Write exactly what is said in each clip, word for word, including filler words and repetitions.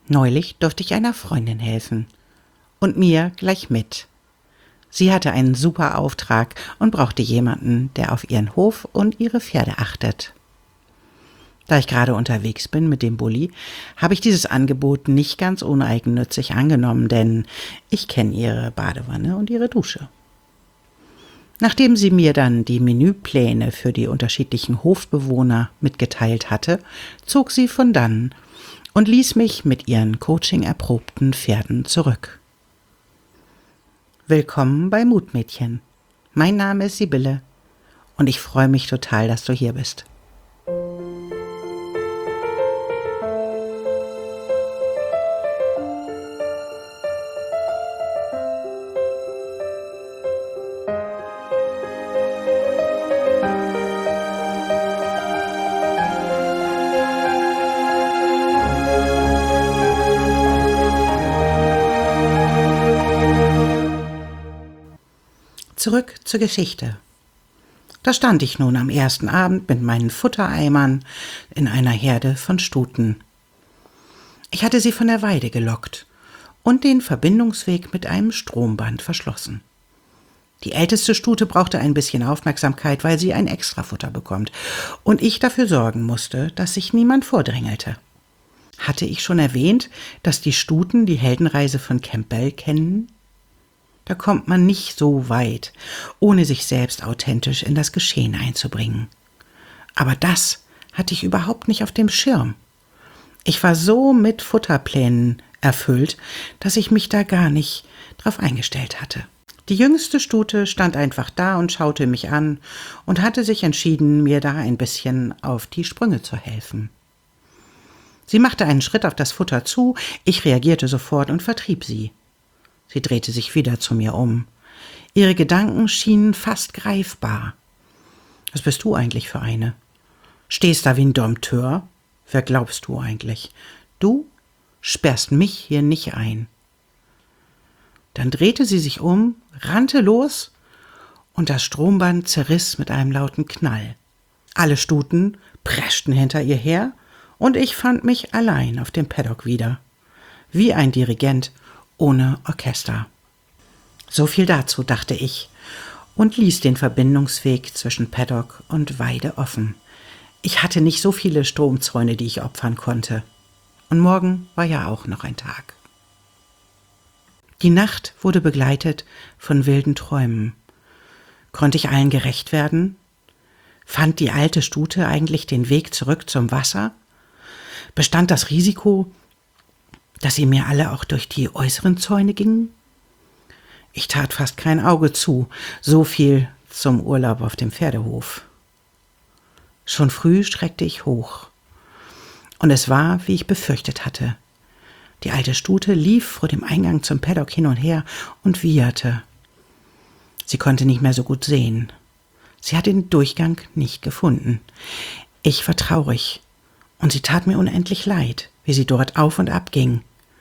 Neulich durfte ich einer Freundin helfen. Und mir gleich mit. Sie hatte einen super Auftrag und brauchte jemanden, der auf ihren Hof und ihre Pferde achtet. Da ich gerade unterwegs bin mit dem Bulli, habe ich dieses Angebot nicht ganz uneigennützig angenommen, denn ich kenne ihre Badewanne und ihre Dusche. Nachdem sie mir dann die Menüpläne für die unterschiedlichen Hofbewohner mitgeteilt hatte, zog sie von dannen und ließ mich mit ihren Coaching-erprobten Pferden zurück. Willkommen bei Mutmädchen. Mein Name ist Sibylle und ich freue mich total, dass du hier bist. Zurück zur Geschichte. Da stand ich nun am ersten Abend mit meinen Futtereimern in einer Herde von Stuten. Ich hatte sie von der Weide gelockt und den Verbindungsweg mit einem Stromband verschlossen. Die älteste Stute brauchte ein bisschen Aufmerksamkeit, weil sie ein Extrafutter bekommt und ich dafür sorgen musste, dass sich niemand vordrängelte. Hatte ich schon erwähnt, dass die Stuten die Heldenreise von Campbell kennen? Da kommt man nicht so weit, ohne sich selbst authentisch in das Geschehen einzubringen. Aber das hatte ich überhaupt nicht auf dem Schirm. Ich war so mit Futterplänen erfüllt, dass ich mich da gar nicht drauf eingestellt hatte. Die jüngste Stute stand einfach da und schaute mich an und hatte sich entschieden, mir da ein bisschen auf die Sprünge zu helfen. Sie machte einen Schritt auf das Futter zu, ich reagierte sofort und vertrieb sie. Sie drehte sich wieder zu mir um. Ihre Gedanken schienen fast greifbar. Was bist du eigentlich für eine? Stehst da wie ein Dompteur? Wer glaubst du eigentlich? Du sperrst mich hier nicht ein. Dann drehte sie sich um, rannte los und das Stromband zerriss mit einem lauten Knall. Alle Stuten preschten hinter ihr her und ich fand mich allein auf dem Paddock wieder. Wie ein Dirigent ohne Orchester. So viel dazu, dachte ich, und ließ den Verbindungsweg zwischen Paddock und Weide offen. Ich hatte nicht so viele Stromzäune, die ich opfern konnte. Und morgen war ja auch noch ein Tag. Die Nacht wurde begleitet von wilden Träumen. Konnte ich allen gerecht werden? Fand die alte Stute eigentlich den Weg zurück zum Wasser? Bestand das Risiko, dass sie mir alle auch durch die äußeren Zäune gingen? Ich tat fast kein Auge zu, so viel zum Urlaub auf dem Pferdehof. Schon früh schreckte ich hoch. Und es war, wie ich befürchtet hatte. Die alte Stute lief vor dem Eingang zum Paddock hin und her und wieherte. Sie konnte nicht mehr so gut sehen. Sie hatte den Durchgang nicht gefunden. Ich war traurig und sie tat mir unendlich leid, wie sie dort auf und ab ging.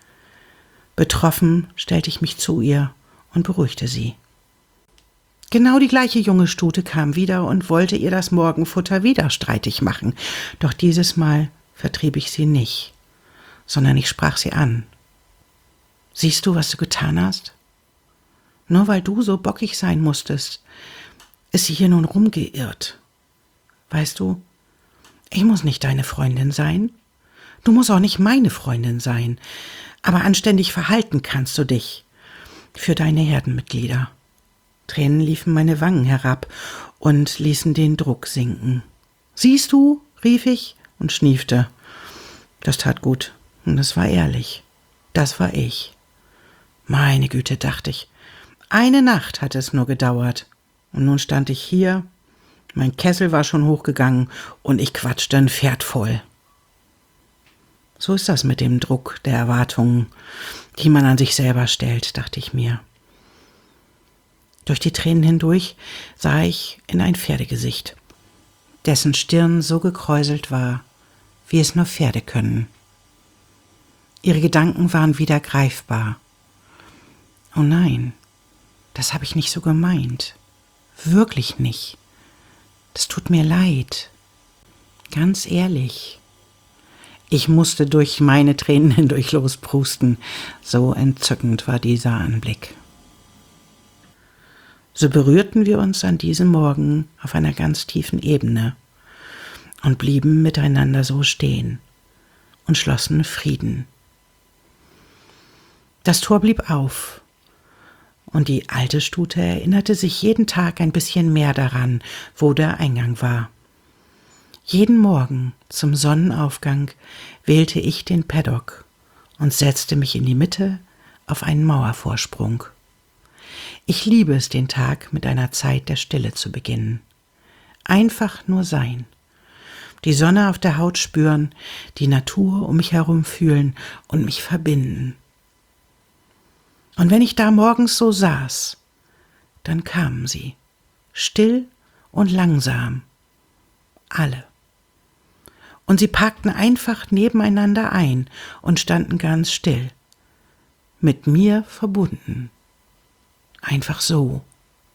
Betroffen stellte ich mich zu ihr und beruhigte sie. Genau die gleiche junge Stute kam wieder und wollte ihr das Morgenfutter wieder streitig machen, doch dieses Mal vertrieb ich sie nicht, sondern ich sprach sie an. Siehst du, was du getan hast? Nur weil du so bockig sein musstest, ist sie hier nun rumgeirrt. Weißt du, ich muss nicht deine Freundin sein, du musst auch nicht meine Freundin sein, aber anständig verhalten kannst du dich für deine Herdenmitglieder. Tränen liefen meine Wangen herab und ließen den Druck sinken. Siehst du, rief ich und schniefte. Das tat gut und es war ehrlich. Das war ich. Meine Güte, dachte ich. Eine Nacht hatte es nur gedauert und nun stand ich hier, mein Kessel war schon hochgegangen und ich quatschte ein Pferd voll. So ist das mit dem Druck der Erwartungen, die man an sich selber stellt, dachte ich mir. Durch die Tränen hindurch sah ich in ein Pferdegesicht, dessen Stirn so gekräuselt war, wie es nur Pferde können. Ihre Gedanken waren wieder greifbar. Oh nein, das habe ich nicht so gemeint. Wirklich nicht. Das tut mir leid. Ganz ehrlich. Ich musste durch meine Tränen hindurch losprusten, so entzückend war dieser Anblick. So berührten wir uns an diesem Morgen auf einer ganz tiefen Ebene und blieben miteinander so stehen und schlossen Frieden. Das Tor blieb auf, und die alte Stute erinnerte sich jeden Tag ein bisschen mehr daran, wo der Eingang war. Jeden Morgen zum Sonnenaufgang wählte ich den Paddock und setzte mich in die Mitte auf einen Mauervorsprung. Ich liebe es, den Tag mit einer Zeit der Stille zu beginnen. Einfach nur sein. Die Sonne auf der Haut spüren, die Natur um mich herum fühlen und mich verbinden. Und wenn ich da morgens so saß, dann kamen sie, still und langsam, alle. Und sie parkten einfach nebeneinander ein und standen ganz still, mit mir verbunden. Einfach so.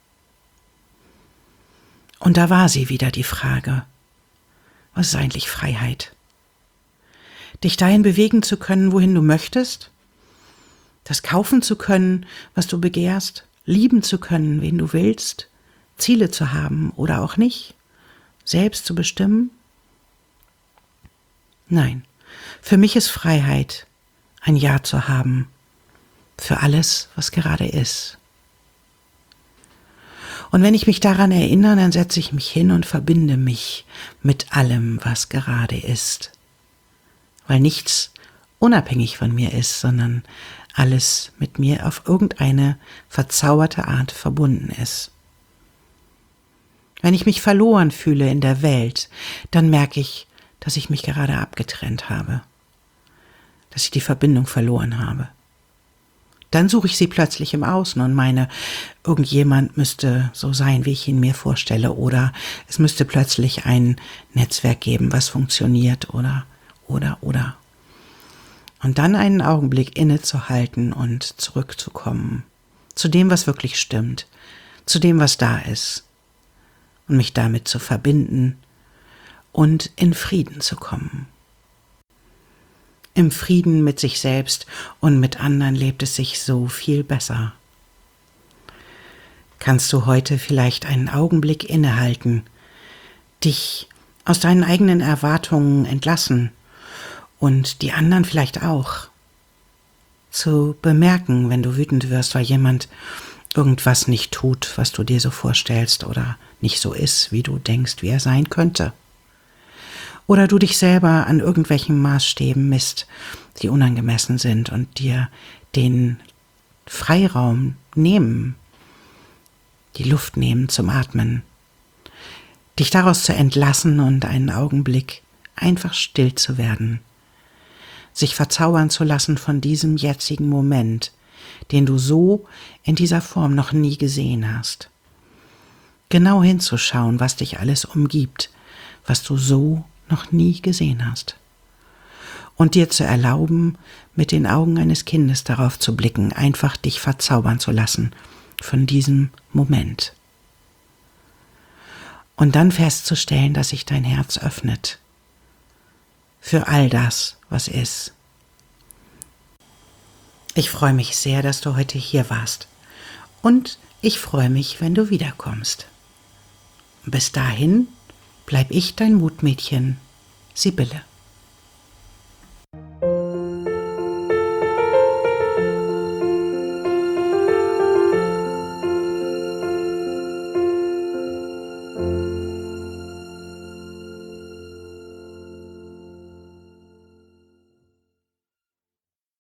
Und da war sie wieder, die Frage: Was ist eigentlich Freiheit? Dich dahin bewegen zu können, wohin du möchtest? Das kaufen zu können, was du begehrst? Lieben zu können, wen du willst? Ziele zu haben oder auch nicht? Selbst zu bestimmen? Nein, für mich ist Freiheit, ein Ja zu haben für alles, was gerade ist. Und wenn ich mich daran erinnere, dann setze ich mich hin und verbinde mich mit allem, was gerade ist. Weil nichts unabhängig von mir ist, sondern alles mit mir auf irgendeine verzauberte Art verbunden ist. Wenn ich mich verloren fühle in der Welt, dann merke ich, dass ich mich gerade abgetrennt habe, dass ich die Verbindung verloren habe. Dann suche ich sie plötzlich im Außen und meine, irgendjemand müsste so sein, wie ich ihn mir vorstelle, oder es müsste plötzlich ein Netzwerk geben, was funktioniert, oder, oder, oder. Und dann einen Augenblick innezuhalten und zurückzukommen zu dem, was wirklich stimmt, zu dem, was da ist, und mich damit zu verbinden und in Frieden zu kommen. Im Frieden mit sich selbst und mit anderen lebt es sich so viel besser. Kannst du heute vielleicht einen Augenblick innehalten, dich aus deinen eigenen Erwartungen entlassen und die anderen vielleicht auch, zu bemerken, wenn du wütend wirst, weil jemand irgendwas nicht tut, was du dir so vorstellst oder nicht so ist, wie du denkst, wie er sein könnte. Oder du dich selber an irgendwelchen Maßstäben misst, die unangemessen sind und dir den Freiraum nehmen, die Luft nehmen zum Atmen. Dich daraus zu entlassen und einen Augenblick einfach still zu werden. Sich verzaubern zu lassen von diesem jetzigen Moment, den du so in dieser Form noch nie gesehen hast. Genau hinzuschauen, was dich alles umgibt, was du so noch nie gesehen hast. Und dir zu erlauben, mit den Augen eines Kindes darauf zu blicken, einfach dich verzaubern zu lassen von diesem Moment. Und dann festzustellen, dass sich dein Herz öffnet für all das, was ist. Ich freue mich sehr, dass du heute hier warst. Und ich freue mich, wenn du wiederkommst. Bis dahin bleib ich dein Mutmädchen, Sibylle.